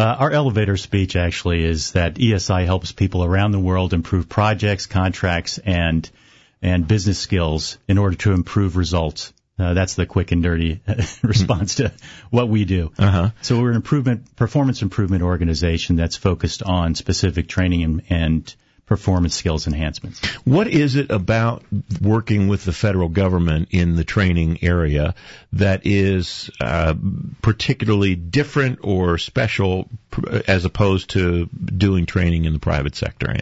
Our elevator speech actually is that ESI helps people around the world improve projects, contracts, and business skills in order to improve results. That's the quick and dirty response to what we do. So we're an performance improvement organization that's focused on specific training and performance skills enhancements. What is it about working with the federal government in the training area that is particularly different or special as opposed to doing training in the private sector?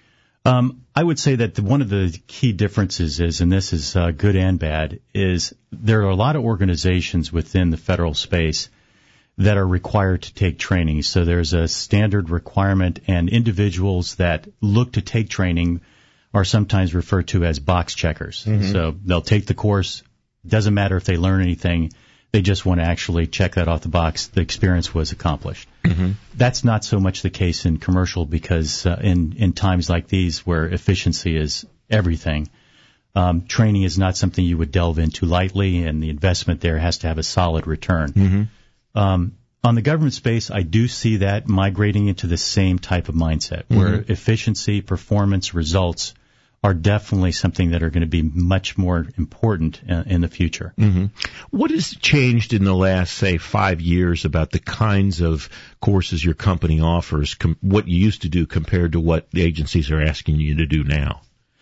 I would say that one of the key differences is, and this is good and bad, is there are a lot of organizations within the federal space that are required to take training. So there's a standard requirement, and individuals that look to take training are sometimes referred to as box checkers. So they'll take the course. Doesn't matter if they learn anything. They just want to actually check that off the box. The experience was accomplished. That's not so much the case in commercial because in times like these where efficiency is everything, training is not something you would delve into lightly, and the investment there has to have a solid return. On the government space, I do see that migrating into the same type of mindset where efficiency, performance, results are definitely something that are going to be much more important in the future. What has changed in the last, say, 5 years about the kinds of courses your company offers, what you used to do compared to what the agencies are asking you to do now?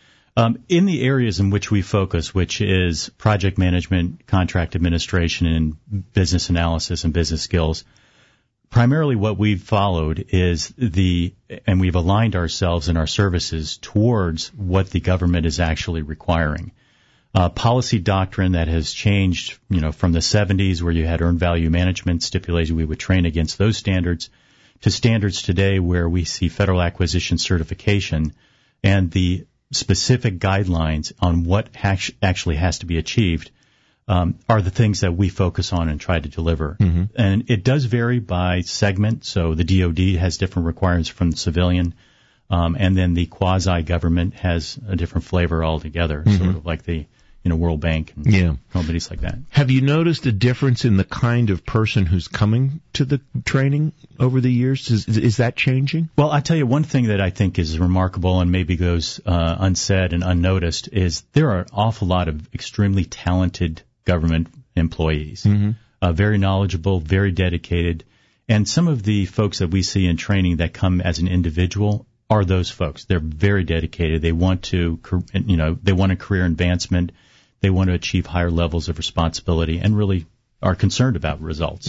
In the areas in which we focus, which is project management, contract administration, and business analysis and business skills, primarily what we've followed is and we've aligned ourselves and our services towards what the government is actually requiring. Policy doctrine that has changed, from the 70s where you had earned value management stipulated we would train against those standards to standards today where we see federal acquisition certification and the specific guidelines on what actually has to be achieved are the things that we focus on and try to deliver. And it does vary by segment. So the DoD has different requirements from the civilian, and then the quasi-government has a different flavor altogether, sort of like the World Bank and companies like that. Have you noticed a difference in the kind of person who's coming to the training over the years? Is that changing? Well, I tell you, one thing that I think is remarkable and maybe goes unsaid and unnoticed is there are an awful lot of extremely talented government employees, very knowledgeable, very dedicated, and some of the folks that we see in training that come as an individual are those folks. They're very dedicated. They want to, they want a career advancement. They want to achieve higher levels of responsibility and really are concerned about results.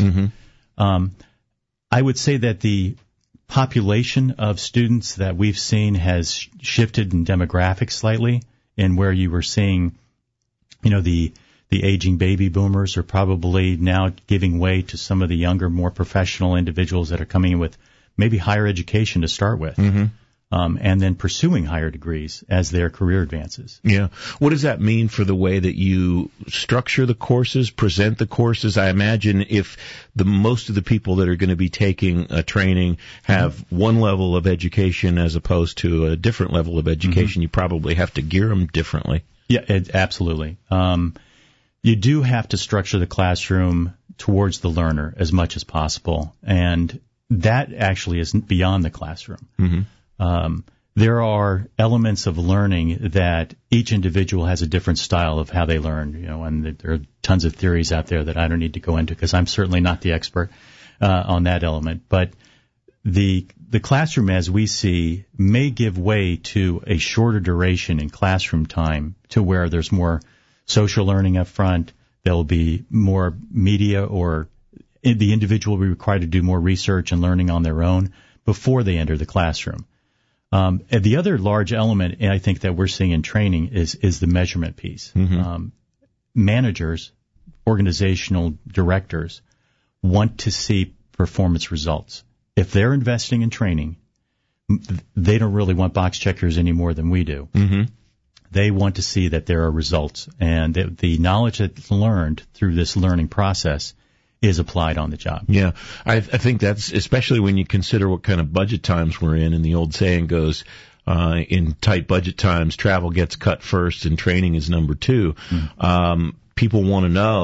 I would say that the population of students that we've seen has shifted in demographics slightly, and where you were seeing, the aging baby boomers are probably now giving way to some of the younger, more professional individuals that are coming in with maybe higher education to start with. And then pursuing higher degrees as their career advances. Yeah. What does that mean for the way that you structure the courses, present the courses? I imagine if most of the people that are going to be taking a training have one level of education as opposed to a different level of education, you probably have to gear them differently. Yeah, absolutely. You do have to structure the classroom towards the learner as much as possible, and that actually is beyond the classroom. There are elements of learning that each individual has a different style of how they learn, and there are tons of theories out there that I don't need to go into because I'm certainly not the expert on that element. But the classroom, as we see, may give way to a shorter duration in classroom time to where there's more social learning up front. There will be more media, or the individual will be required to do more research and learning on their own before they enter the classroom. And the other large element I think that we're seeing in training is the measurement piece. Managers, organizational directors want to see performance results. If they're investing in training, they don't really want box checkers any more than we do. They want to see that there are results, and the knowledge that's learned through this learning process is applied on the job. Yeah, I think that's, especially when you consider what kind of budget times we're in, and the old saying goes, in tight budget times, travel gets cut first and training is number two. People want to know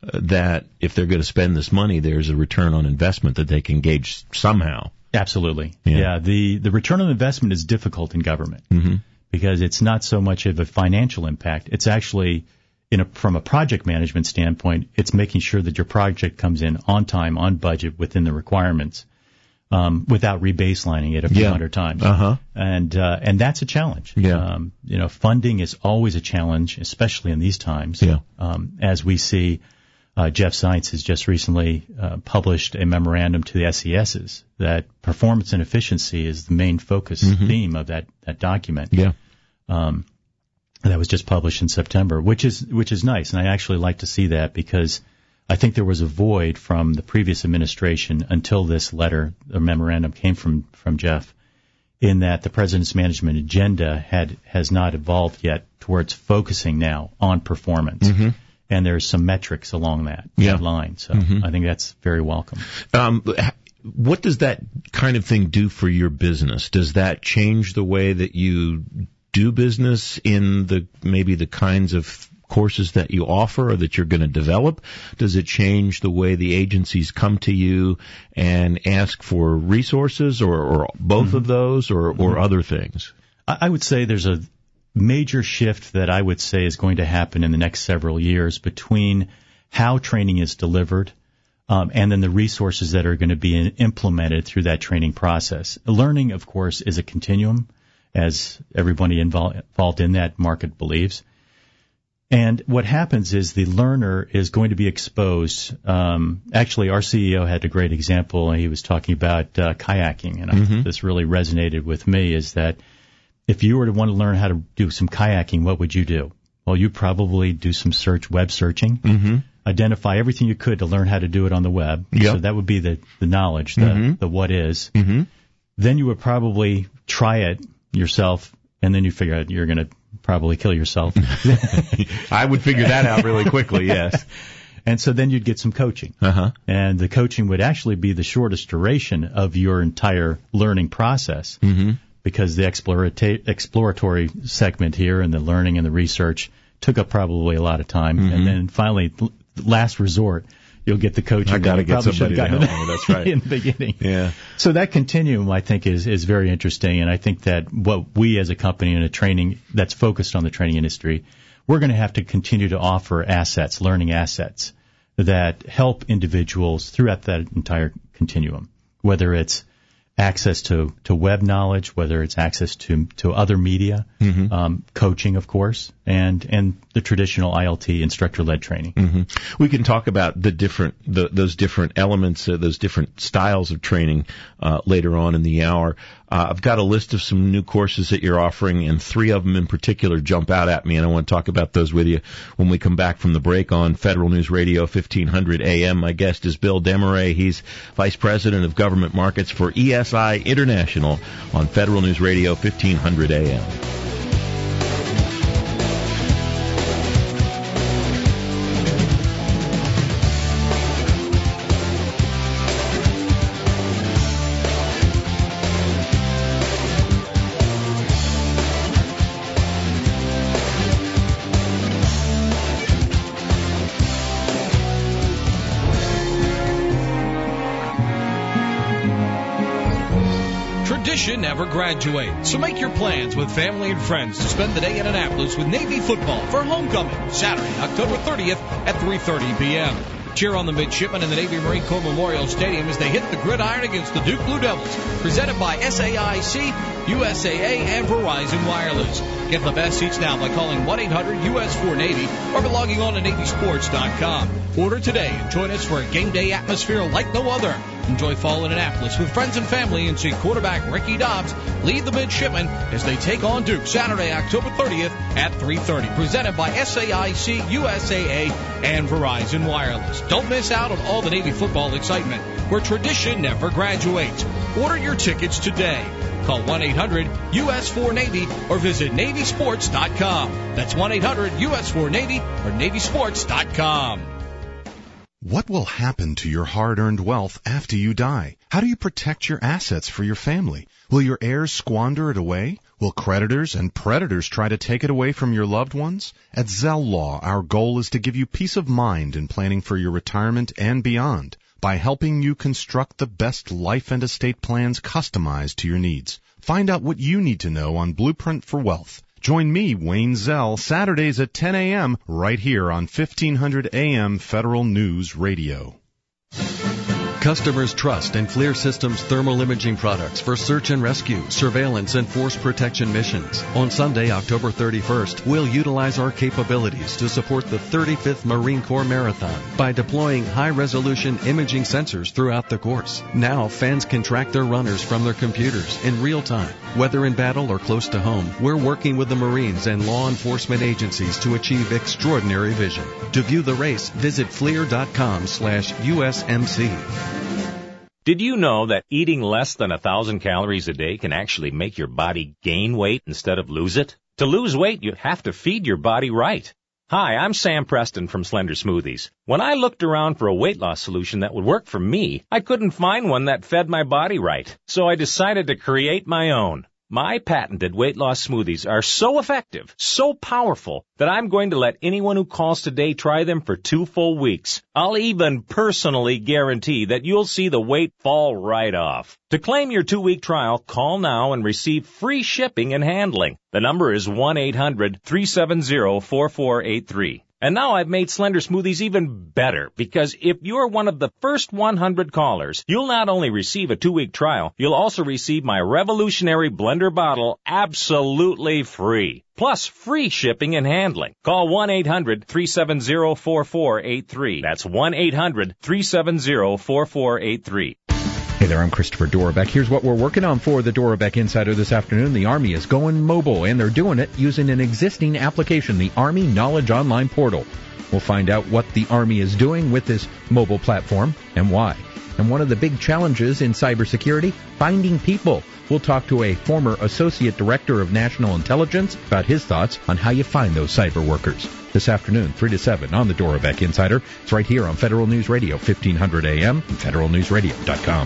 that if they're going to spend this money, there's a return on investment that they can gauge somehow. Absolutely. Yeah. The return on investment is difficult in government because it's not so much of a financial impact. It's actually, from a project management standpoint, it's making sure that your project comes in on time, on budget, within the requirements, without rebaselining it a few hundred times. And that's a challenge. Funding is always a challenge, especially in these times. As we see, Jeff Zients has just recently published a memorandum to the SESs that performance and efficiency is the main focus theme of that document. That was just published in September, which is nice, and I actually like to see that because I think there was a void from the previous administration until this letter, the memorandum came from Jeff, in that the president's management agenda has not evolved yet towards focusing now on performance. And there's some metrics along that line. So I think that's very welcome. What does that kind of thing do for your business? Does that change the way that you do business in maybe the kinds of courses that you offer or that you're going to develop? Does it change the way the agencies come to you and ask for resources or both of those or other things? I would say there's a major shift that I would say is going to happen in the next several years between how training is delivered and then the resources that are going to be implemented through that training process. Learning, of course, is a continuum, as everybody involved in that market believes. And what happens is the learner is going to be exposed. Actually, our CEO had a great example, and he was talking about kayaking, and this really resonated with me, is that if you were to want to learn how to do some kayaking, what would you do? Well, you'd probably do some web searching, identify everything you could to learn how to do it on the web. So that would be the knowledge, the what is. Then you would probably try it yourself, and then you figure out you're going to probably kill yourself. I would figure that out really quickly, yes. And so then you'd get some coaching. And the coaching would actually be the shortest duration of your entire learning process. Because the exploratory segment here and the learning and the research took up probably a lot of time. And then finally, last resort, you'll get the coaching. I got to get somebody to help me. That's right. In the beginning. So that continuum, I think, is very interesting. And I think that what we as a company in a training that's focused on the training industry, we're going to have to continue to offer assets, learning assets, that help individuals throughout that entire continuum, whether it's access to web knowledge, whether it's access to other media, coaching, of course, and the traditional ILT instructor-led training. We can talk about those different elements, those different styles of training later on in the hour. I've got a list of some new courses that you're offering, and 3 of them in particular jump out at me, and I want to talk about those with you when we come back from the break on Federal News Radio 1500 AM. My guest is Bill Desmarais. He's Vice President of Government Markets for ESI International on Federal News Radio 1500 AM. Never graduate. So make your plans with family and friends to spend the day in Annapolis with Navy football for homecoming, Saturday, October 30th at 3:30 p.m. Cheer on the midshipmen in the Navy Marine Corps Memorial Stadium as they hit the gridiron against the Duke Blue Devils. Presented by SAIC, USAA, and Verizon Wireless. Get the best seats now by calling 1-800-US4-NAVY or by logging on to NavySports.com. Order today and join us for a game day atmosphere like no other. Enjoy fall in Annapolis with friends and family and see quarterback Ricky Dobbs lead the midshipmen as they take on Duke Saturday, October 30th at 3:30. Presented by SAIC, USAA, and Verizon Wireless. Don't miss out on all the Navy football excitement where tradition never graduates. Order your tickets today. Call 1-800-US4-NAVY or visit NavySports.com. That's 1-800-US4-NAVY or NavySports.com. What will happen to your hard-earned wealth after you die? How do you protect your assets for your family? Will your heirs squander it away? Will creditors and predators try to take it away from your loved ones? At Zell Law, our goal is to give you peace of mind in planning for your retirement and beyond by helping you construct the best life and estate plans customized to your needs. Find out what you need to know on Blueprint for Wealth. Join me, Wayne Zell, Saturdays at 10 a.m. right here on 1500 AM Federal News Radio. Customers trust in FLIR Systems thermal imaging products for search and rescue, surveillance, and force protection missions. On Sunday, October 31st, we'll utilize our capabilities to support the 35th Marine Corps Marathon by deploying high-resolution imaging sensors throughout the course. Now, fans can track their runners from their computers in real time. Whether in battle or close to home, we're working with the Marines and law enforcement agencies to achieve extraordinary vision. To view the race, visit FLIR.com/USMC. Did you know that eating less than 1,000 calories a day can actually make your body gain weight instead of lose it? To lose weight, you have to feed your body right. Hi, I'm Sam Preston from Slender Smoothies. When I looked around for a weight loss solution that would work for me, I couldn't find one that fed my body right. So I decided to create my own. My patented weight loss smoothies are so effective, so powerful, that I'm going to let anyone who calls today try them for 2 full weeks. I'll even personally guarantee that you'll see the weight fall right off. To claim your 2-week trial, call now and receive free shipping and handling. The number is 1-800-370-4483. And now I've made Slender Smoothies even better, because if you're one of the first 100 callers, you'll not only receive a 2-week trial, you'll also receive my revolutionary blender bottle absolutely free. Plus free shipping and handling. Call 1-800-370-4483. That's 1-800-370-4483. Hey there, I'm Christopher Dorbeck. Here's what we're working on for the Dorbeck Insider this afternoon. The Army is going mobile, and they're doing it using an existing application, the Army Knowledge Online Portal. We'll find out what the Army is doing with this mobile platform and why. And one of the big challenges in cybersecurity, finding people. We'll talk to a former Associate Director of National Intelligence about his thoughts on how you find those cyber workers. This afternoon, 3 to 7 on the Dorbeck Insider. It's right here on Federal News Radio, 1500 AM, and federalnewsradio.com.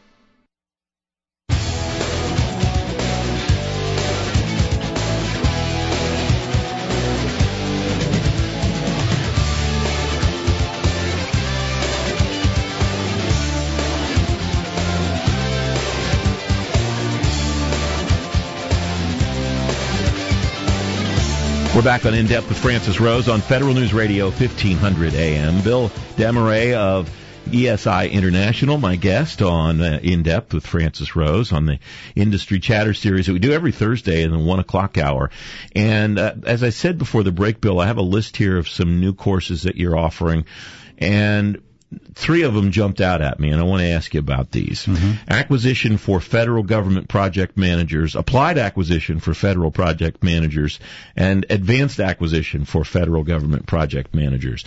We're back on In Depth with Francis Rose on Federal News Radio, 1500 AM. Bill Desmarais of ESI International, my guest on In Depth with Francis Rose on the Industry Chatter series that we do every Thursday in the 1 o'clock hour. And as I said before the break, Bill, I have a list here of some new courses that you're offering, and 3 of them jumped out at me, and I want to ask you about these. Acquisition for federal government project managers, applied acquisition for federal project managers, and advanced acquisition for federal government project managers.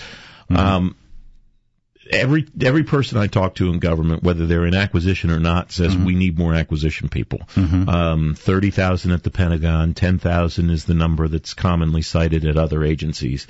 Every person I talk to in government, whether they're in acquisition or not, says we need more acquisition people. 30,000 at the Pentagon, 10,000 is the number that's commonly cited at other agencies.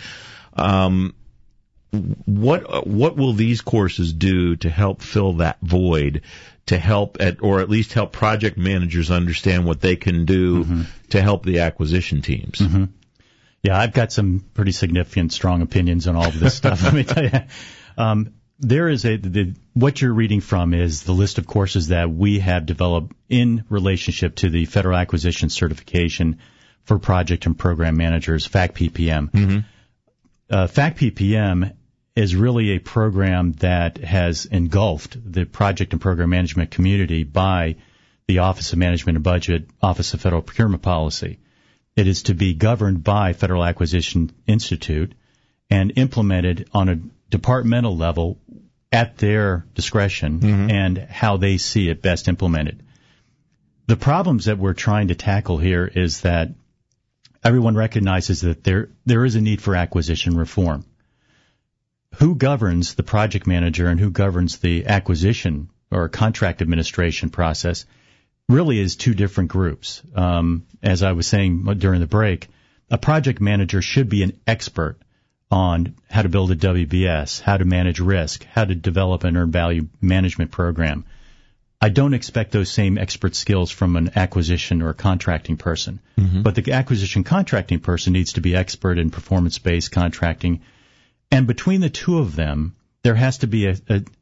What will these courses do to help fill that void, to help or at least help project managers understand what they can do to help the acquisition teams? Yeah, I've got some pretty significant, strong opinions on all of this stuff. Let me tell you. There is what you're reading from is the list of courses that we have developed in relationship to the Federal Acquisition Certification for Project and Program Managers, FACPPM. FACPPM is really a program that has engulfed the project and program management community by the Office of Management and Budget, Office of Federal Procurement Policy. It is to be governed by Federal Acquisition Institute and implemented on a departmental level at their discretion and how they see it best implemented. The problems that we're trying to tackle here is that everyone recognizes that there is a need for acquisition reform. Who governs the project manager and who governs the acquisition or contract administration process really is 2 different groups. As I was saying during the break, a project manager should be an expert on how to build a WBS, how to manage risk, how to develop an earned value management program. I don't expect those same expert skills from an acquisition or contracting person. Mm-hmm. But the acquisition contracting person needs to be expert in performance-based contracting. And between the two of them, there has to be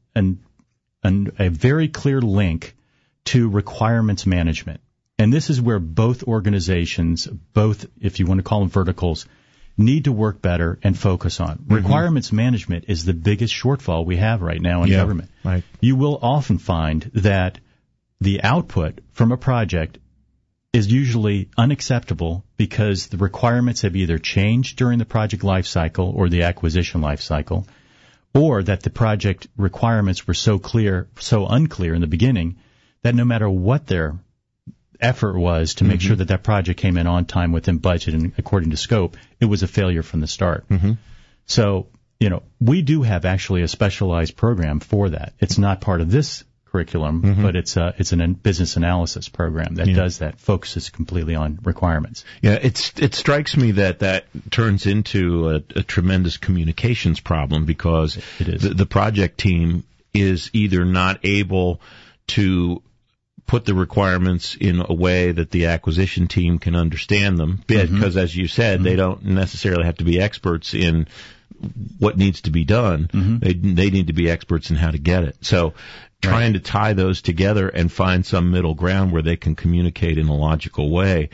a very clear link to requirements management. And this is where both organizations, both, if you want to call them verticals, need to work better and focus on. Mm-hmm. Requirements management is the biggest shortfall we have right now in government. Right. You will often find that the output from a project is usually unacceptable because the requirements have either changed during the project life cycle or the acquisition life cycle, or that the project requirements were so unclear in the beginning that no matter what their effort was to make sure that that project came in on time within budget and according to scope, it was a failure from the start. Mm-hmm. So, we do have actually a specialized program for that. It's not part of this curriculum, but it's a business analysis program that does that, focuses completely on requirements. Yeah, it strikes me that turns into a tremendous communications problem because the project team is either not able to put the requirements in a way that the acquisition team can understand them, because as you said, they don't necessarily have to be experts in what needs to be done. They need to be experts in how to get it. So trying to tie those together and find some middle ground where they can communicate in a logical way.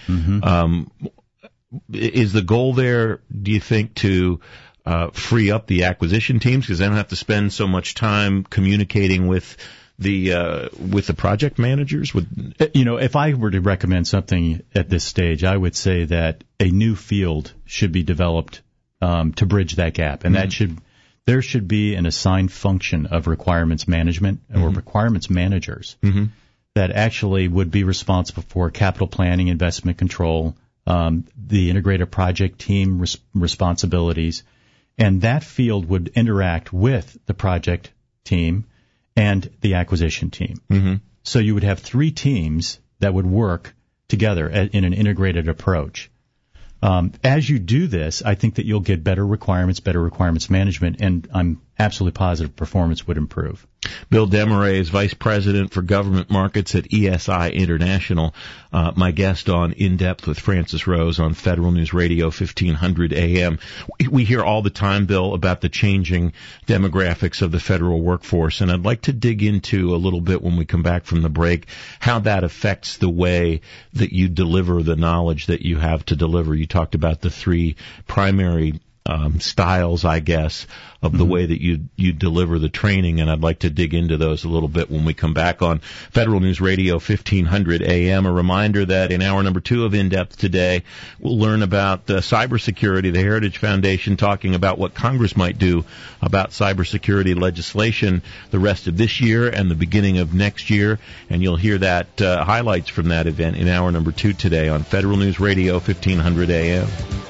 Is the goal there, do you think, to free up the acquisition teams because they don't have to spend so much time communicating with the project managers? If I were to recommend something at this stage, I would say that a new field should be developed to bridge that gap, and there should be an assigned function of requirements management or requirements managers that actually would be responsible for capital planning, investment control, the integrated project team responsibilities, and that field would interact with the project team and the acquisition team. So you would have three teams that would work together in an integrated approach. As you do this, I think that you'll get better requirements management, and I'm absolutely positive performance would improve. Bill Desmarais is Vice President for Government Markets at ESI International. My guest on In Depth with Francis Rose on Federal News Radio 1500 AM. We hear all the time, Bill, about the changing demographics of the federal workforce, and I'd like to dig into a little bit when we come back from the break how that affects the way that you deliver the knowledge that you have to deliver. You talked about the three primary styles, I guess, of the way that you deliver the training, and I'd like to dig into those a little bit when we come back on Federal News Radio 1500 AM. A reminder that in hour number 2 of In Depth today, we'll learn about cybersecurity, the Heritage Foundation talking about what Congress might do about cybersecurity legislation the rest of this year and the beginning of next year, and you'll hear that highlights from that event in hour number 2 today on Federal News Radio 1500 AM.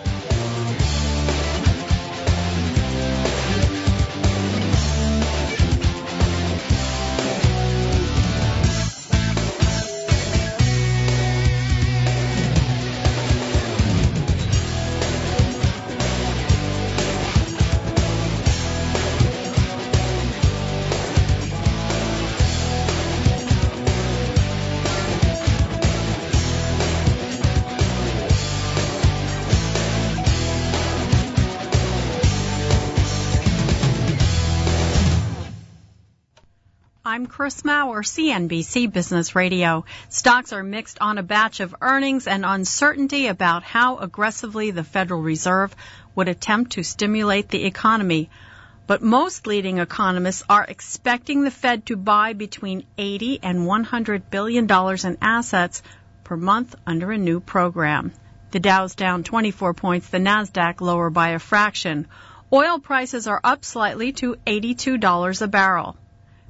I'm Chris Maurer, CNBC Business Radio. Stocks are mixed on a batch of earnings and uncertainty about how aggressively the Federal Reserve would attempt to stimulate the economy. But most leading economists are expecting the Fed to buy between $80 and $100 billion in assets per month under a new program. The Dow's down 24 points, the Nasdaq lower by a fraction. Oil prices are up slightly to $82 a barrel.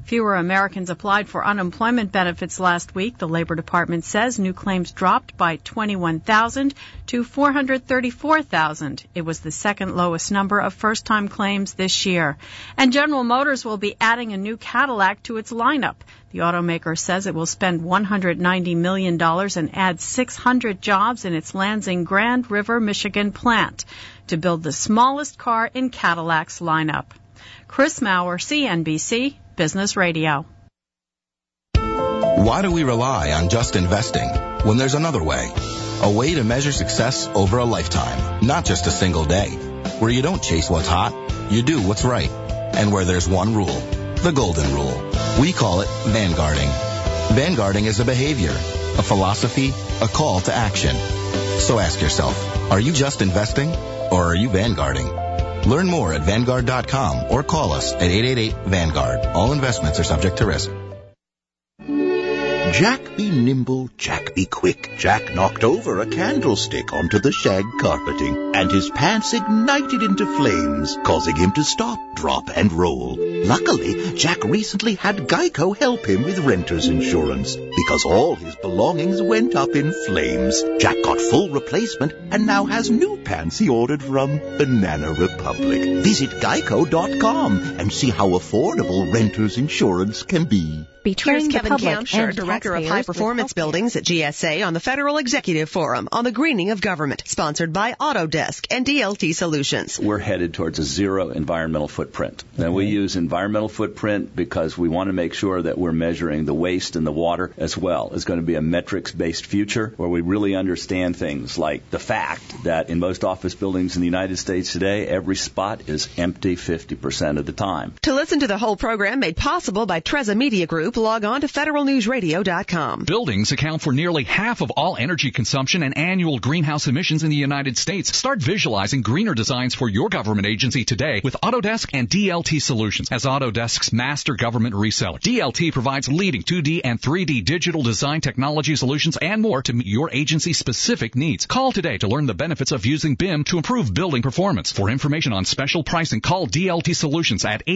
Fewer Americans applied for unemployment benefits last week. The Labor Department says new claims dropped by 21,000 to 434,000. It was the second lowest number of first-time claims this year. And General Motors will be adding a new Cadillac to its lineup. The automaker says it will spend $190 million and add 600 jobs in its Lansing Grand River, Michigan plant to build the smallest car in Cadillac's lineup. Chris Maurer, CNBC Business Radio. Why do we rely on just investing when there's another way? A way to measure success over a lifetime, not just a single day. Where you don't chase what's hot, you do what's right. And where there's one rule, the golden rule. We call it vanguarding. Vanguarding is a behavior, a philosophy, a call to action. So ask yourself, are you just investing or are you vanguarding? Learn more at Vanguard.com or call us at 888-VANGUARD. All investments are subject to risk. Jack be nimble, Jack be quick. Jack knocked over a candlestick onto the shag carpeting, and his pants ignited into flames, causing him to stop, drop, and roll. Luckily, Jack recently had Geico help him with renter's insurance, because all his belongings went up in flames. Jack got full replacement and now has new pants he ordered from Banana Republic. Visit Geico.com and see how affordable renter's insurance can be. Here's Kevin Kamsher, Director of High Performance Buildings at GSA, on the Federal Executive Forum on the greening of government, sponsored by Autodesk and DLT Solutions. We're headed towards a zero environmental footprint. And we use environmental footprint because we want to make sure that we're measuring the waste and the water as well. It's going to be a metrics-based future where we really understand things like the fact that in most office buildings in the United States today, every spot is empty 50% of the time. To listen to the whole program made possible by Treza Media Group, log on to federalnewsradio.com. Buildings account for nearly half of all energy consumption and annual greenhouse emissions in the United States. Start visualizing greener designs for your government agency today with Autodesk and DLT Solutions. As Autodesk's master government reseller, DLT provides leading 2D and 3D digital design technology solutions and more to meet your agency's specific needs. Call today to learn the benefits of using BIM to improve building performance. For information on special pricing, call DLT Solutions at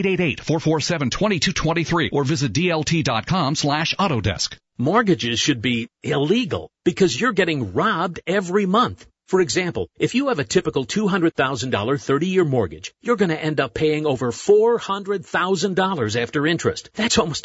888-447-2223 or visit DLT.com/Autodesk. Mortgages should be illegal because you're getting robbed every month. For example, if you have a typical $200,000 30-year mortgage, you're going to end up paying over $400,000 after interest. That's almost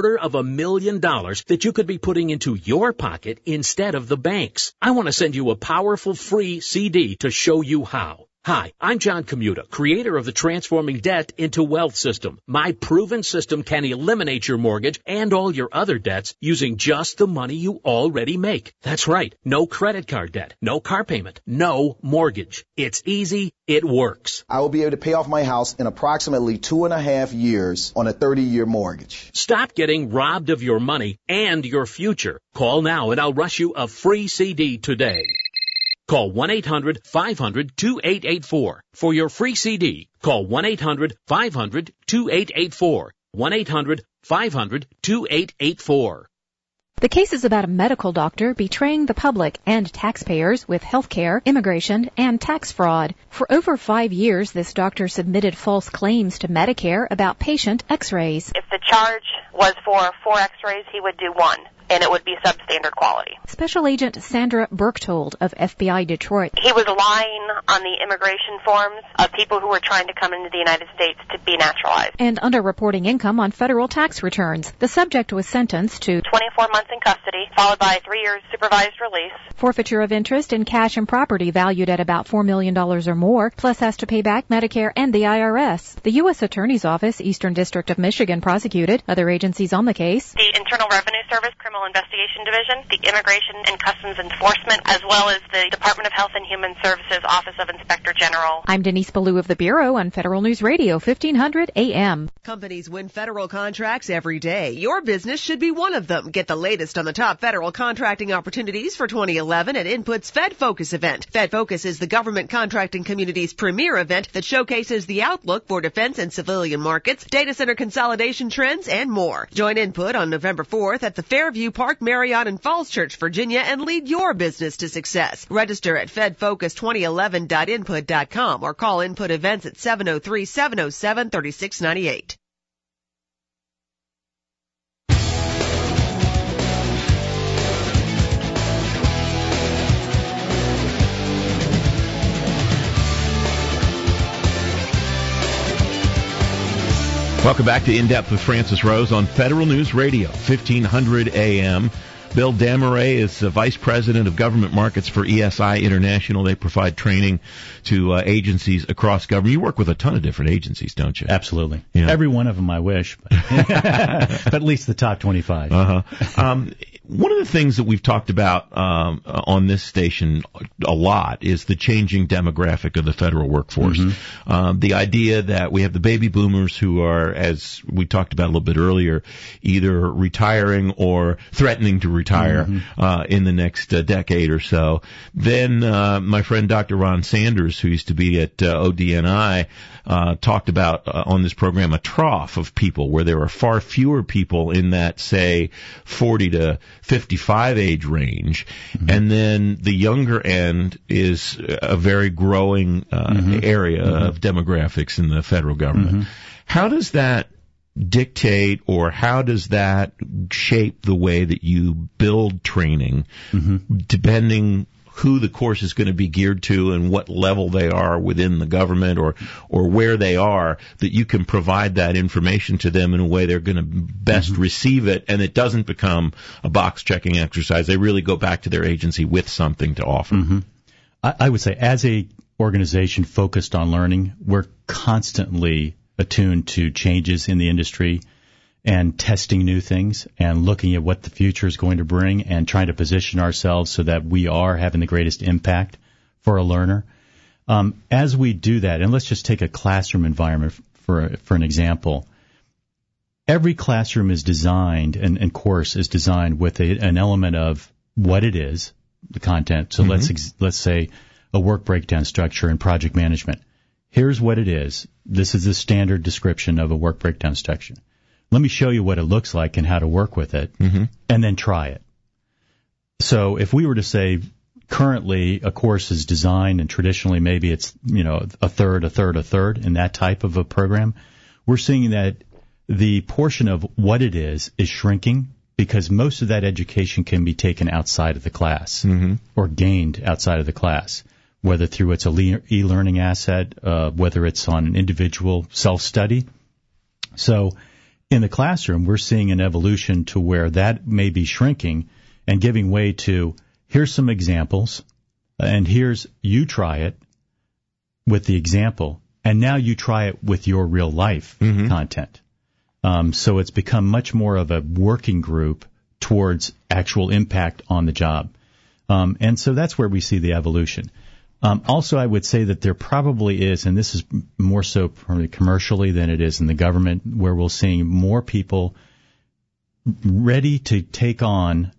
$250,000 that you could be putting into your pocket instead of the bank's. I want to send you a powerful free CD to show you how. Hi, I'm John Commuta, creator of the Transforming Debt into Wealth system. My proven system can eliminate your mortgage and all your other debts using just the money you already make. That's right. No credit card debt, no car payment, no mortgage. It's easy. It works. I will be able to pay off my house in approximately 2.5 years on a 30-year mortgage. Stop getting robbed of your money and your future. Call now and I'll rush you a free CD today. Call 1-800-500-2884 for your free CD. Call 1-800-500-2884. 1-800-500-2884. The case is about a medical doctor betraying the public and taxpayers with healthcare, immigration, and tax fraud. For over 5 years, this doctor submitted false claims to Medicare about patient x-rays. If the charge was for 4 x-rays, he would do 1. And it would be substandard quality. Special Agent Sandra Berchtold of FBI Detroit. He was lying on the immigration forms of people who were trying to come into the United States to be naturalized. And underreporting income on federal tax returns. The subject was sentenced to 24 months in custody, followed by 3 years supervised release. Forfeiture of interest in cash and property valued at about $4 million or more, plus has to pay back Medicare and the IRS. The U.S. Attorney's Office, Eastern District of Michigan, prosecuted. Other agencies on the case: the Internal Revenue Service, Criminal Investigation Division, the Immigration and Customs Enforcement, as well as the Department of Health and Human Services Office of Inspector General. I'm Denise Ballou of the Bureau on Federal News Radio, 1500 AM. Companies win federal contracts every day. Your business should be one of them. Get the latest on the top federal contracting opportunities for 2011 at Input's Fed Focus event. Fed Focus is the government contracting community's premier event that showcases the outlook for defense and civilian markets, data center consolidation trends, and more. Join Input on November 4th at the Fairview Park Marriott in Falls Church, Virginia, and lead your business to success. Register at fedfocus2011.input.com or call Input Events at 703-707-3698. Welcome back to In Depth with Francis Rose on Federal News Radio, 1500 AM. Bill Damaray is the Vice President of Government Markets for ESI International. They provide training to agencies across government. You work with a ton of different agencies, don't you? Absolutely. Yeah. Every one of them, I wish. But at least the top 25. One of the things that we've talked about on this station a lot is the changing demographic of the federal workforce. The idea that we have the baby boomers who are, as we talked about a little bit earlier, either retiring or threatening to retire in the next decade or so. Then my friend Dr. Ron Sanders, who used to be at ODNI, talked about on this program a trough of people where there are far fewer people in that, say, 40 to 55 age range, and then the younger end is a very growing area of demographics in the federal government. How does that dictate, or how does that shape the way that you build training, depending who the course is going to be geared to and what level they are within the government, or where they are, that you can provide that information to them in a way they're going to best receive it, and it doesn't become a box-checking exercise. They really go back to their agency with something to offer. I would say, as a organization focused on learning, we're constantly attuned to changes in the industry and testing new things and looking at what the future is going to bring and trying to position ourselves so that we are having the greatest impact for a learner. As we do that, and let's just take a classroom environment for an example. Every classroom is designed and course is designed with an element of what it is, the content. So let's say a work breakdown structure in project management. Here's what it is. This is the standard description of a work breakdown structure. Let me show you what it looks like and how to work with it, and then try it. So if we were to say currently a course is designed, and traditionally maybe it's, a third in that type of a program, we're seeing that the portion of what it is shrinking because most of that education can be taken outside of the class or gained outside of the class, whether through it's e-learning asset, whether it's on an individual self-study. So in the classroom, we're seeing an evolution to where that may be shrinking and giving way to, here's some examples, and here's, you try it with the example, and now you try it with your real life content. So it's become much more of a working group towards actual impact on the job. And so that's where we see the evolution. Also, I would say that there probably is, and this is more so probably commercially than it is in the government, where we're seeing more people ready to take on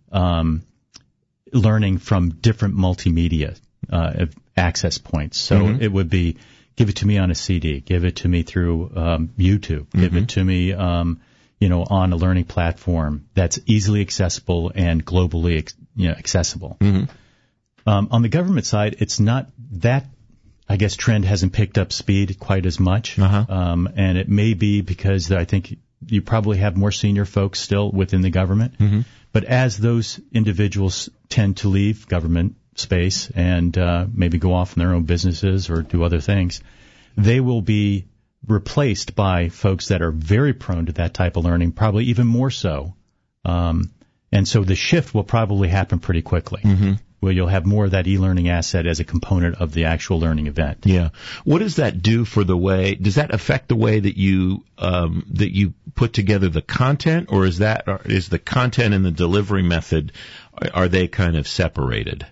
learning from different multimedia access points. So it would be, give it to me on a CD, give it to me through YouTube, give it to me on a learning platform that's easily accessible and globally accessible. On the government side, it's not that, I guess, trend hasn't picked up speed quite as much. And it may be because I think you probably have more senior folks still within the government. But as those individuals tend to leave government space and maybe go off in their own businesses or do other things, they will be replaced by folks that are very prone to that type of learning, probably even more so. And so the shift will probably happen pretty quickly. Where you'll have more of that e-learning asset as a component of the actual learning event. Yeah. What does that do for the way, does that affect the way that you put together the content, or is the content and the delivery method, are they kind of separated?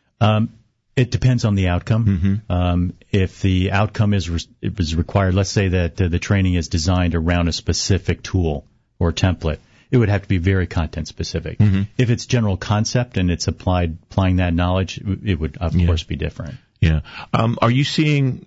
It depends on the outcome. If the outcome is required, let's say that the training is designed around a specific tool or template, it would have to be very content specific. If it's general concept and it's applying that knowledge, it would of course be different. Yeah. Are you seeing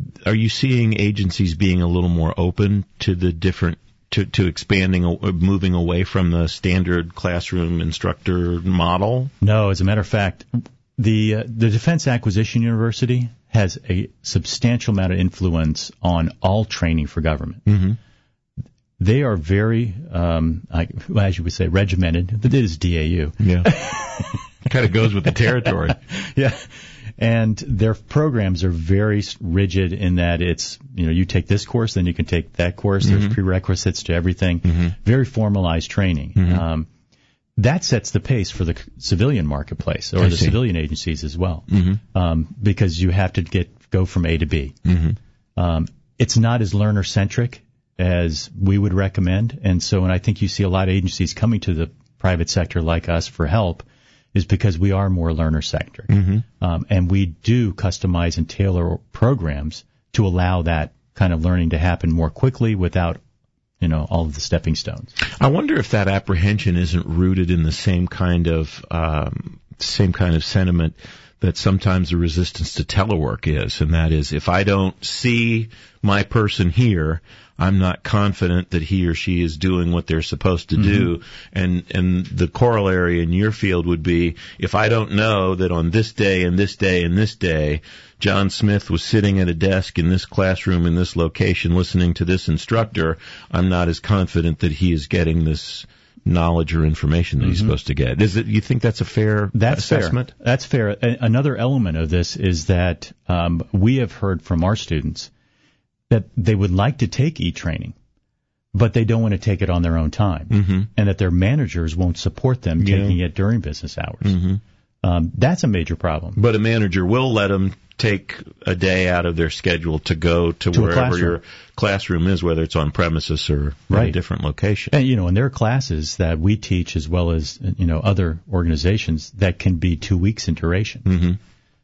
agencies being a little more open to the different to expanding, moving away from the standard classroom instructor model? No, as a matter of fact, the Defense Acquisition University has a substantial amount of influence on all training for government. They are very, as you would say, regimented. It is DAU. Yeah. Kind of goes with the territory. Yeah. And their programs are very rigid in that it's, you take this course, then you can take that course. There's prerequisites to everything. Very formalized training. That sets the pace for the civilian marketplace or the civilian agencies as well, because you have to go from A to B. It's not as learner-centric as we would recommend, and so I think you see a lot of agencies coming to the private sector like us for help is because we are more learner-centric, and we do customize and tailor programs to allow that kind of learning to happen more quickly without all of the stepping stones. I wonder if that apprehension isn't rooted in the same kind of sentiment that sometimes the resistance to telework is, and that is, if I don't see my person here, I'm not confident that he or she is doing what they're supposed to do. And the corollary in your field would be, if I don't know that on this day and this day and this day, John Smith was sitting at a desk in this classroom in this location listening to this instructor, I'm not as confident that he is getting this knowledge or information that he's supposed to get. You think that's a fair assessment? Fair. That's fair. Another element of this is that we have heard from our students that they would like to take e-training, but they don't want to take it on their own time, and that their managers won't support them taking it during business hours. That's a major problem. But a manager will let them take a day out of their schedule to go to wherever your classroom is, whether it's on premises or in a different location. And, and there are classes that we teach as well as, other organizations that can be 2 weeks in duration.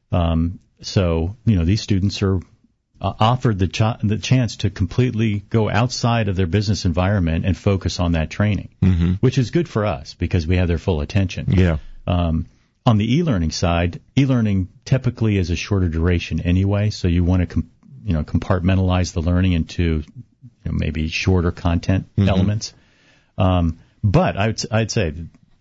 So, these students are offered the chance to completely go outside of their business environment and focus on that training, which is good for us because we have their full attention. Yeah. On the e-learning side, e-learning typically is a shorter duration anyway, so you want to compartmentalize the learning into maybe shorter content elements. But I'd say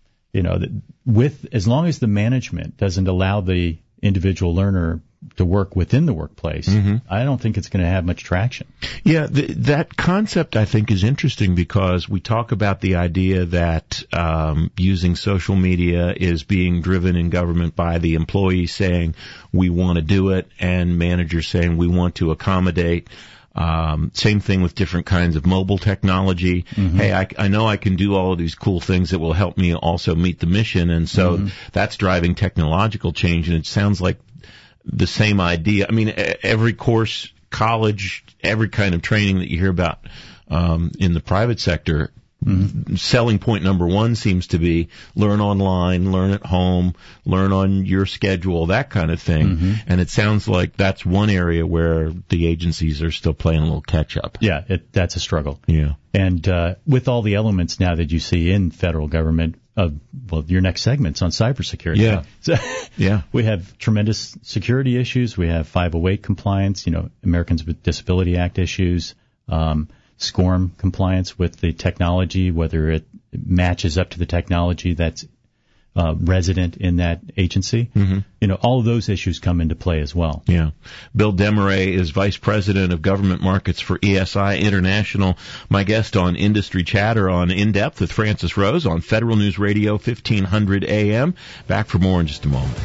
that as long as the management doesn't allow the individual learner to work within the workplace, I don't think it's going to have much traction. Yeah, that concept I think is interesting because we talk about the idea that using social media is being driven in government by the employee saying we want to do it and managers saying we want to accommodate. Same thing with different kinds of mobile technology. Hey, I know I can do all of these cool things that will help me also meet the mission, and so that's driving technological change, and it sounds like the same idea. I mean, every course, college, every kind of training that you hear about in the private sector, selling point number one seems to be learn online, learn at home, learn on your schedule, that kind of thing. And it sounds like that's one area where the agencies are still playing a little catch up. Yeah, that's a struggle. Yeah. And with all the elements now that you see in federal government, your next segment's on cybersecurity. Yeah. So, yeah. We have tremendous security issues. We have 508 compliance, Americans with Disability Act issues, SCORM compliance with the technology, whether it matches up to the technology that's resident in that agency. All of those issues come into play as well. Yeah. Bill Desmarais is Vice President of Government Markets for ESI International. My guest on Industry Chatter on In Depth with Francis Rose on Federal News Radio 1500 AM. Back for more in just a moment.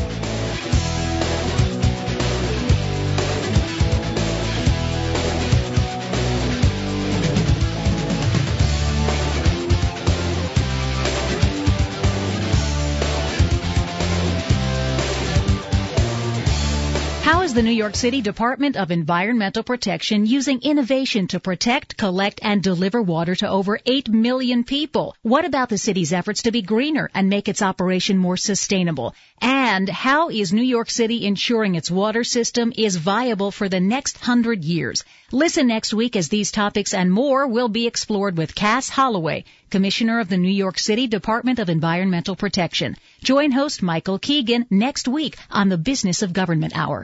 The New York City Department of Environmental Protection using innovation to protect, collect, and deliver water to over 8 million people. What about the city's efforts to be greener and make its operation more sustainable? And how is New York City ensuring its water system is viable for the next 100 years? Listen next week as these topics and more will be explored with Cass Holloway, Commissioner of the New York City Department of Environmental Protection. Join host Michael Keegan next week on the Business of Government Hour.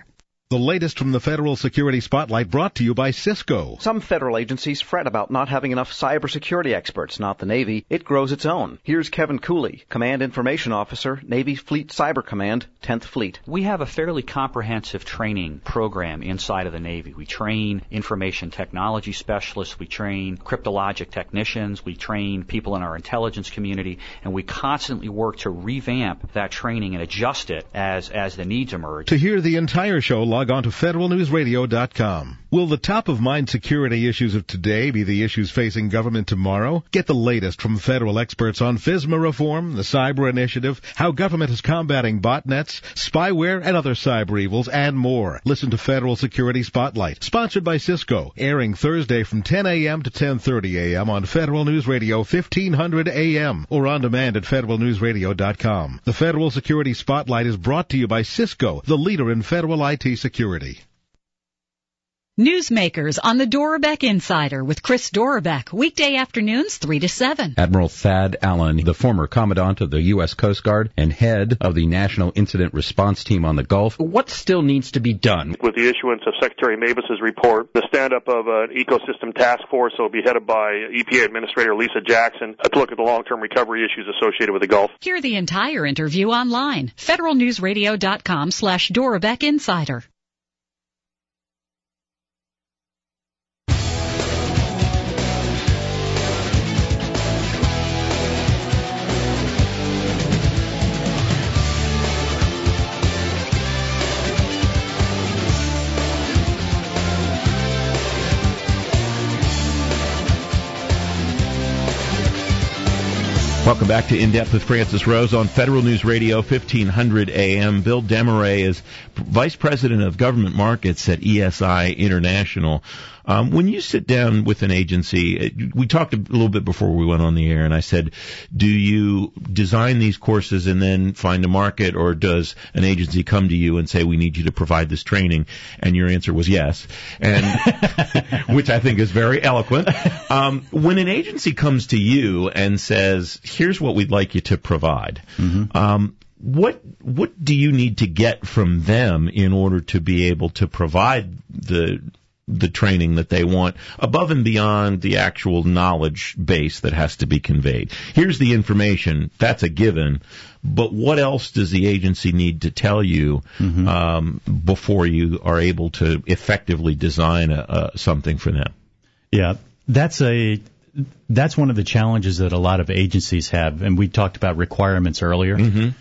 The latest from the Federal Security Spotlight brought to you by Cisco. Some federal agencies fret about not having enough cybersecurity experts, not the Navy. It grows its own. Here's Kevin Cooley, Command Information Officer, Navy Fleet Cyber Command, 10th Fleet. We have a fairly comprehensive training program inside of the Navy. We train information technology specialists, we train cryptologic technicians, we train people in our intelligence community, and we constantly work to revamp that training and adjust it as the needs emerge. To hear the entire show, log on to federalnewsradio.com. Will the top-of-mind security issues of today be the issues facing government tomorrow? Get the latest from federal experts on FISMA reform, the cyber initiative, how government is combating botnets, spyware, and other cyber evils, and more. Listen to Federal Security Spotlight, sponsored by Cisco, airing Thursday from 10 a.m. to 10:30 a.m. on Federal News Radio 1500 a.m. or on demand at federalnewsradio.com. The Federal Security Spotlight is brought to you by Cisco, the leader in federal IT security. Newsmakers on the Dorobeck Insider with Chris Dorobeck, weekday afternoons 3 to 7. Admiral Thad Allen, the former Commandant of the U.S. Coast Guard and head of the National Incident Response Team on the Gulf. What still needs to be done? With the issuance of Secretary Mavis's report, the stand-up of an ecosystem task force that will be headed by EPA Administrator Lisa Jackson to look at the long-term recovery issues associated with the Gulf. Hear the entire interview online. federalnewsradio.com/Dorobeck Insider. Welcome back to In Depth with Francis Rose on Federal News Radio 1500 AM. Bill Desmarais is Vice President of Government Markets at ESI International. When you sit down with an agency, we talked a little bit before we went on the air, and I said, do you design these courses and then find a market, or does an agency come to you and say, we need you to provide this training? And your answer was yes, and which I think is very eloquent. When an agency comes to you and says, here's what we'd like you to provide, what do you need to get from them in order to be able to provide the training that they want, above and beyond the actual knowledge base that has to be conveyed? Here's the information, that's a given, but what else does the agency need to tell you before you are able to effectively design something for them? Yeah, that's one of the challenges that a lot of agencies have, and we talked about requirements earlier.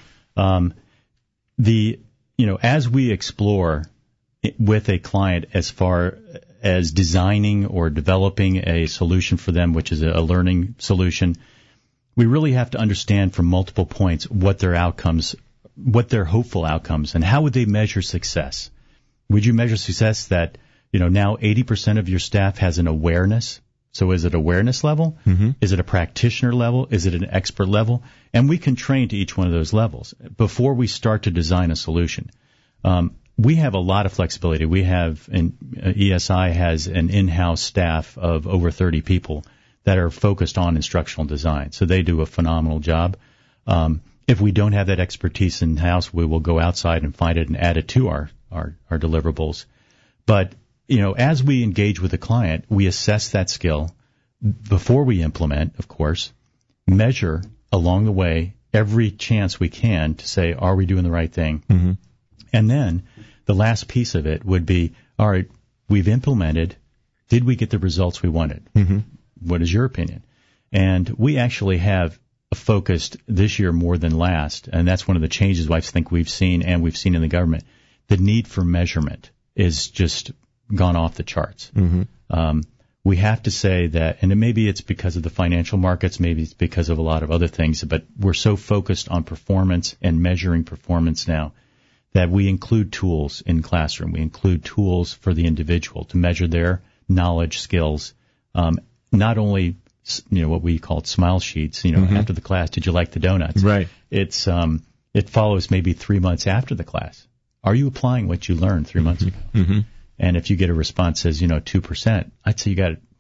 As we explore with a client as far as designing or developing a solution for them, which is a learning solution, we really have to understand from multiple points what their outcomes, what their hopeful outcomes, and how would they measure success. Would you measure success that, now 80% of your staff has an awareness? So is it awareness level? Is it a practitioner level? Is it an expert level? And we can train to each one of those levels before we start to design a solution. We have a lot of flexibility. ESI has an in-house staff of over 30 people that are focused on instructional design. So they do a phenomenal job. If we don't have that expertise in-house, we will go outside and find it and add it to our deliverables. But, as we engage with the client, we assess that skill before we implement, of course, measure along the way every chance we can to say, are we doing the right thing? And then the last piece of it would be, all right, we've implemented. Did we get the results we wanted? What is your opinion? And we actually have focused this year more than last, and that's one of the changes I think we've seen in the government. The need for measurement is just gone off the charts. We have to say that, and maybe it's because of the financial markets, maybe it's because of a lot of other things, but we're so focused on performance and measuring performance now that we include tools in classroom. We include tools for the individual to measure their knowledge, skills, not only, what we call smile sheets, after the class, did you like the donuts? Right. It follows maybe 3 months after the class. Are you applying what you learned 3 months ago? And if you get a response that says, 2%, I'd say you got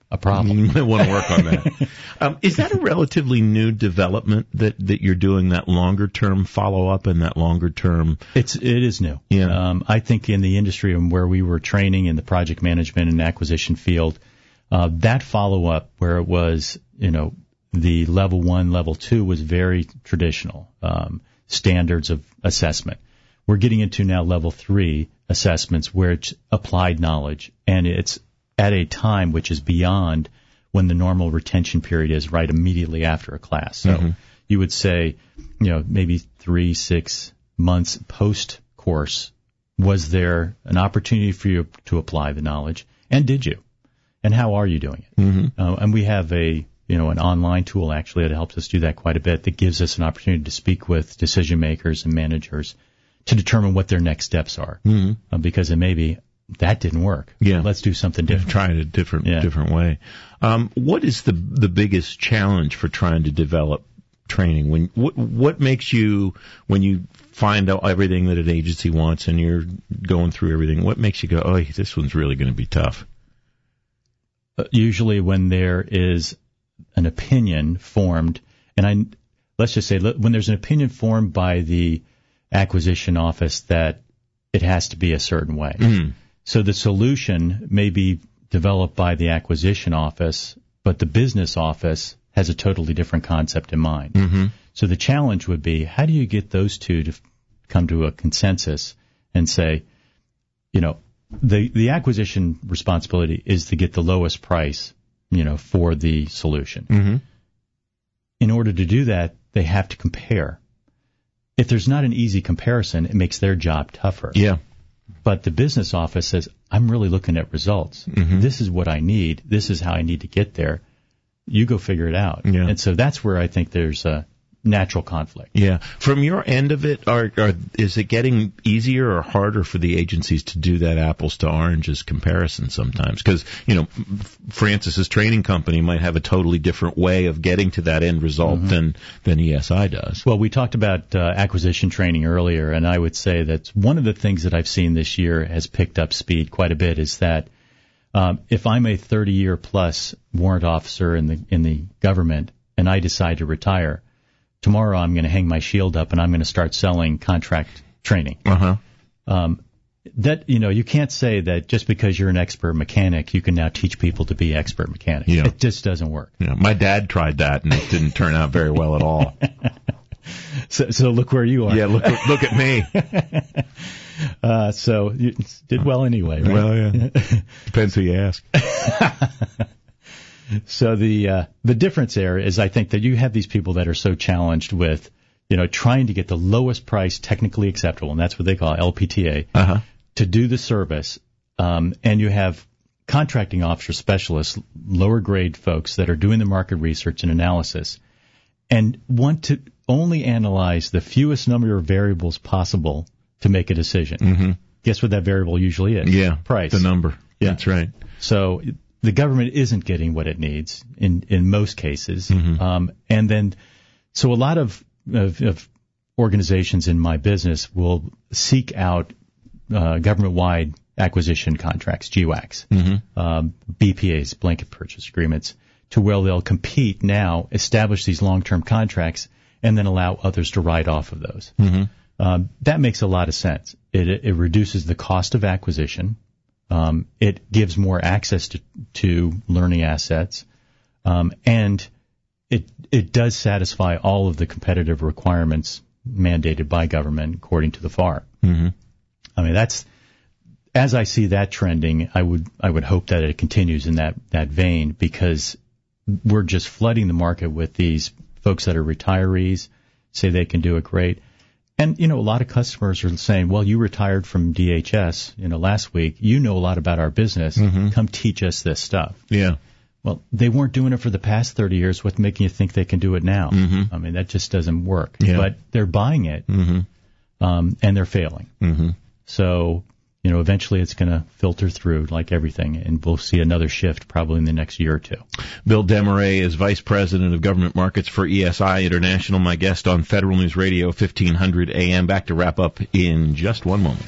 a problem. You might want to work on that. Is that a relatively new development that you're doing, that longer term follow up and that longer term? It is new. Yeah. I think in the industry and where we were training in the project management and acquisition field, that follow up where it was, the level 1, level 2 was very traditional standards of assessment. We're getting into now level 3 assessments where it's applied knowledge, and it's at a time which is beyond when the normal retention period is, right immediately after a class. So you would say, maybe 3-6 months post course, was there an opportunity for you to apply the knowledge, and did you? And how are you doing it? And we have an online tool actually that helps us do that quite a bit, that gives us an opportunity to speak with decision makers and managers to determine what their next steps are. Because it may be, that didn't work. Yeah. Let's do something different. Try it a different way. What is the biggest challenge for trying to develop training? What makes you, when you find out everything that an agency wants and you're going through everything, what makes you go, oh, this one's really going to be tough? Usually when there is an opinion formed, and let's just say when there's an opinion formed by the acquisition office that it has to be a certain way. So the solution may be developed by the acquisition office, but the business office has a totally different concept in mind. So the challenge would be, how do you get those two to come to a consensus and say, the acquisition responsibility is to get the lowest price, for the solution. In order to do that, they have to compare. If there's not an easy comparison, it makes their job tougher. Yeah. But the business office says, I'm really looking at results. This is what I need. This is how I need to get there. You go figure it out. Yeah. And so that's where I think there's a natural conflict. Yeah. From your end of it, is it getting easier or harder for the agencies to do that apples to oranges comparison sometimes? Because, Francis's training company might have a totally different way of getting to that end result than ESI does. Well, we talked about acquisition training earlier, and I would say that one of the things that I've seen this year has picked up speed quite a bit is that if I'm a 30-year plus warrant officer in the government and I decide to retire, tomorrow I'm going to hang my shield up and I'm going to start selling contract training. That, you can't say that just because you're an expert mechanic, you can now teach people to be expert mechanics. Yeah. It just doesn't work. Yeah. My dad tried that and it didn't turn out very well at all. So look where you are. Yeah, look at me. So you did well anyway, right? Well, yeah. Depends who you ask. So the difference there is, I think, that you have these people that are so challenged with, trying to get the lowest price technically acceptable, and that's what they call LPTA, to do the service. And you have contracting officer specialists, lower grade folks that are doing the market research and analysis and want to only analyze the fewest number of variables possible to make a decision. Guess what that variable usually is? Yeah. Price. The number. Yeah. That's right. So the government isn't getting what it needs in most cases. And then, so a lot of organizations in my business will seek out government-wide acquisition contracts, GWACs, BPAs, blanket purchase agreements, to where they'll compete now, establish these long-term contracts, and then allow others to ride off of those. That makes a lot of sense. It reduces the cost of acquisition. It gives more access to learning assets, and it does satisfy all of the competitive requirements mandated by government according to the FAR. I mean, that's, as I see that trending, I would hope that it continues in that vein, because we're just flooding the market with these folks that are retirees, say they can do it great. And, a lot of customers are saying, well, you retired from DHS, last week. You know a lot about our business. Come teach us this stuff. Yeah. Well, they weren't doing it for the past 30 years. What's making you think they can do it now? I mean, that just doesn't work. Yeah. But they're buying it, and they're failing. So, eventually it's going to filter through like everything, and we'll see another shift probably in the next year or two. Bill Desmarais is Vice President of Government Markets for ESI International, my guest on Federal News Radio, 1500 AM. Back to wrap up in just one moment.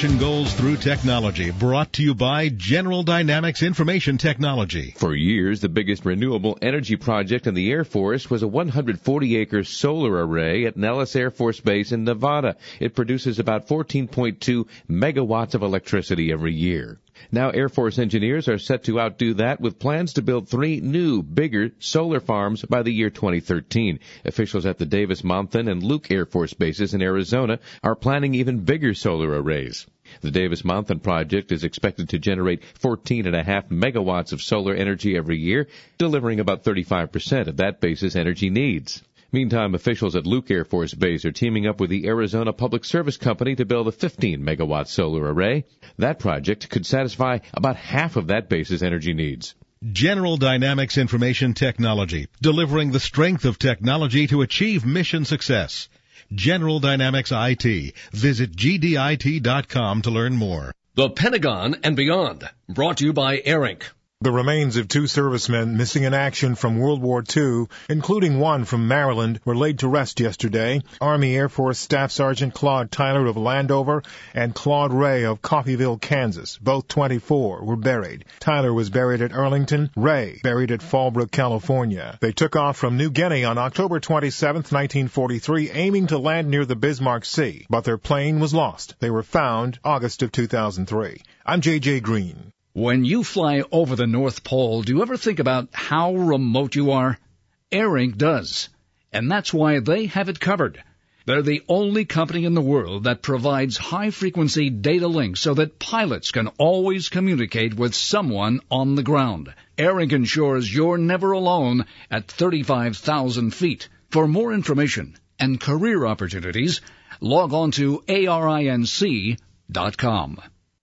mission goals through technology. Brought to you by General Dynamics Information Technology. For years, the biggest renewable energy project in the Air Force was a 140-acre solar array at Nellis Air Force Base in Nevada. It produces about 14.2 megawatts of electricity every year. Now Air Force engineers are set to outdo that with plans to build 3 new, bigger solar farms by the year 2013. Officials at the Davis-Monthan and Luke Air Force bases in Arizona are planning even bigger solar arrays. The Davis-Monthan project is expected to generate 14.5 megawatts of solar energy every year, delivering about 35% of that base's energy needs. Meantime, officials at Luke Air Force Base are teaming up with the Arizona Public Service Company to build a 15-megawatt solar array. That project could satisfy about half of that base's energy needs. General Dynamics Information Technology, delivering the strength of technology to achieve mission success. General Dynamics IT. Visit gdit.com to learn more. The Pentagon and Beyond, brought to you by ARINC. The remains of 2 servicemen missing in action from World War II, including one from Maryland, were laid to rest yesterday. Army Air Force Staff Sergeant Claude Tyler of Landover and Claude Ray of Coffeyville, Kansas, both 24, were buried. Tyler was buried at Arlington, Ray buried at Fallbrook, California. They took off from New Guinea on October 27, 1943, aiming to land near the Bismarck Sea, but their plane was lost. They were found August of 2003. I'm J.J. Green. When you fly over the North Pole, do you ever think about how remote you are? ARINC does, and that's why they have it covered. They're the only company in the world that provides high-frequency data links so that pilots can always communicate with someone on the ground. ARINC ensures you're never alone at 35,000 feet. For more information and career opportunities, log on to arinc.com.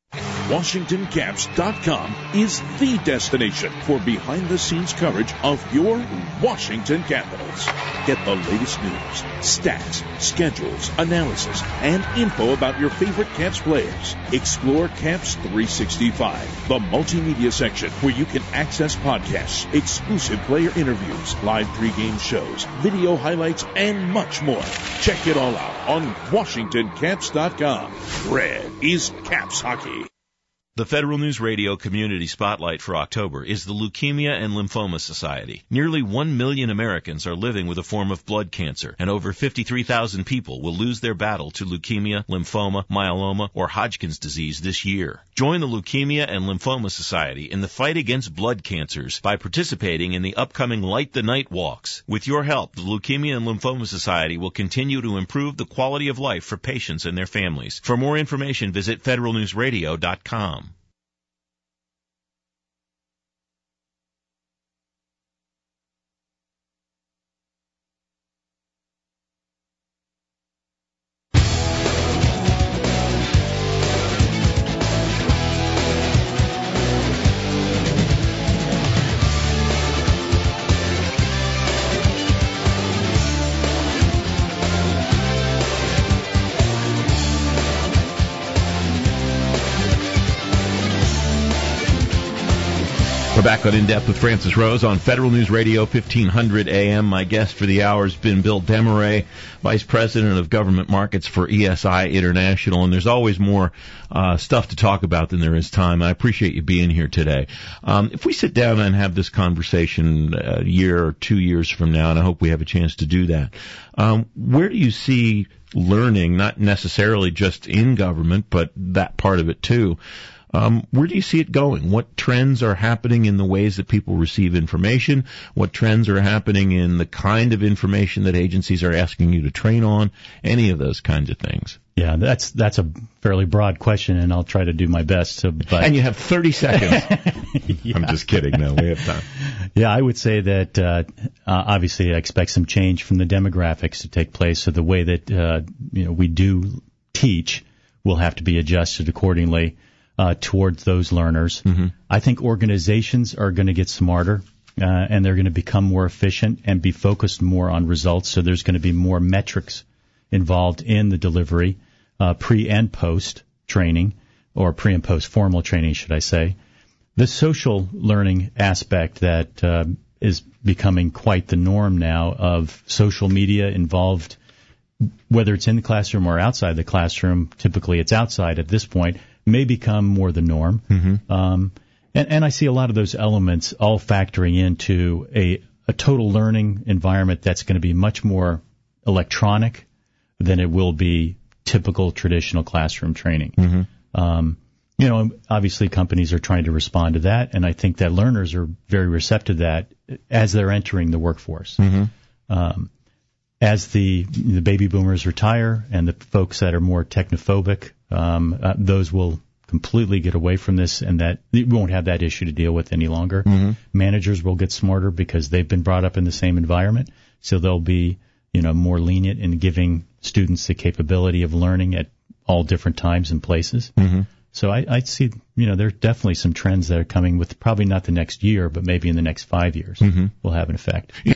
WashingtonCaps.com is the destination for behind-the-scenes coverage of your Washington Capitals. Get the latest news, stats, schedules, analysis, and info about your favorite Caps players. Explore Caps 365, the multimedia section where you can access podcasts, exclusive player interviews, live pregame shows, video highlights, and much more. Check it all out on WashingtonCaps.com. Red is Caps hockey. The Federal News Radio Community Spotlight for October is the Leukemia and Lymphoma Society. Nearly 1 million Americans are living with a form of blood cancer, and over 53,000 people will lose their battle to leukemia, lymphoma, myeloma, or Hodgkin's disease this year. Join the Leukemia and Lymphoma Society in the fight against blood cancers by participating in the upcoming Light the Night walks. With your help, the Leukemia and Lymphoma Society will continue to improve the quality of life for patients and their families. For more information, visit federalnewsradio.com. We're back on In Depth with Francis Rose on Federal News Radio 1500 AM. My guest for the hour has been Bill Desmarais, Vice President of Government Markets for ESI International. And there's always more stuff to talk about than there is time. I appreciate you being here today. If we sit down and have this conversation a year or 2 years from now, and I hope we have a chance to do that, where do you see learning, not necessarily just in government, but that part of it too? Where do you see it going? What trends are happening in the ways that people receive information? What trends are happening in the kind of information that agencies are asking you to train on? Any of those kinds of things. Yeah, that's a fairly broad question, and I'll try to do my best to. But and you have 30 seconds. Yeah. I'm just kidding. No, we have time. Yeah, I would say that obviously I expect some change from the demographics to take place. So the way that we do teach will have to be adjusted accordingly. Towards those learners. Mm-hmm. I think organizations are going to get smarter, and they're going to become more efficient and be focused more on results. So there's going to be more metrics involved in the delivery, pre and post training, or pre and post formal training, should I say. The social learning aspect that is becoming quite the norm now of social media involved whether it's in the classroom or outside the classroom, typically it's outside at this point, may become more the norm. And I see a lot of those elements all factoring into a total learning environment that's going to be much more electronic than it will be typical traditional classroom training. Obviously companies are trying to respond to that, and I think that learners are very receptive to that as they're entering the workforce. As the baby boomers retire and the folks that are more technophobic, those will completely get away from this, and that we won't have that issue to deal with any longer. Managers will get smarter because they've been brought up in the same environment, so they'll be more lenient in giving students the capability of learning at all different times and places. So I see, there are definitely some trends that are coming with probably not the next year, but maybe in the next 5 years will have an effect.